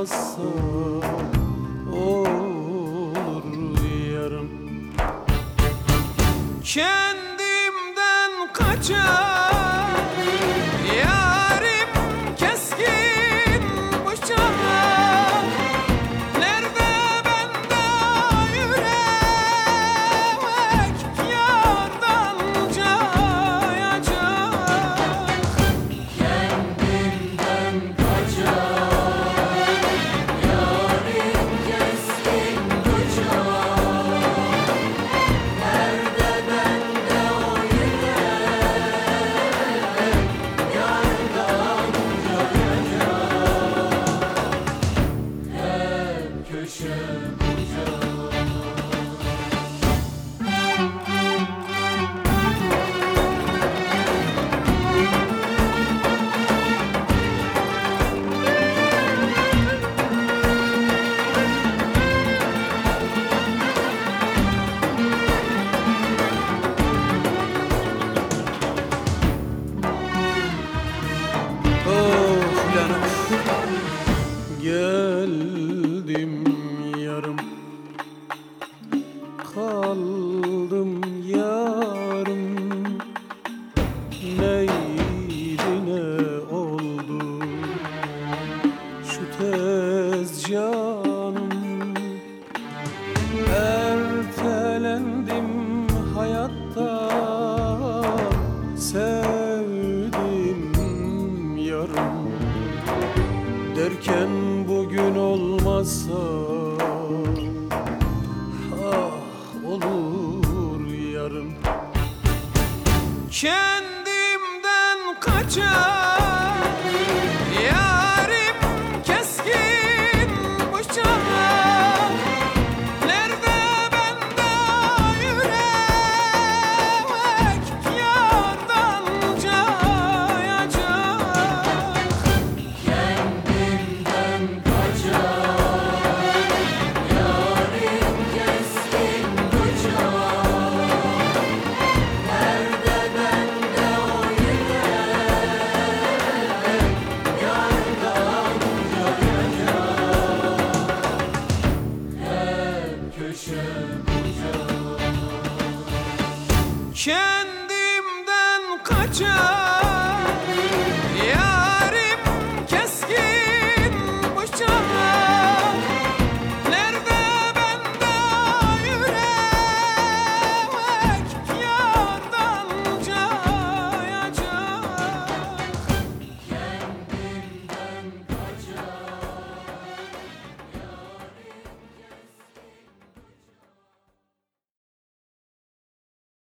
olmazsa olur yarım. Kendimden kaçar yarim keskin bıçak. Nerede bende yürek yardan cayacak. Kendimden kaçar yarim keskin bıçak. Nerede bende o yürek yardan cayacak. Hep köşe bucak. Of lan of, geldim yarım, kaldım yarım. Neydi ne oldu şu tez canım? Ertelendim hayatta, sevdim yarım. Derken bugün olmazsa ah olur yarım. Kendimden kaçar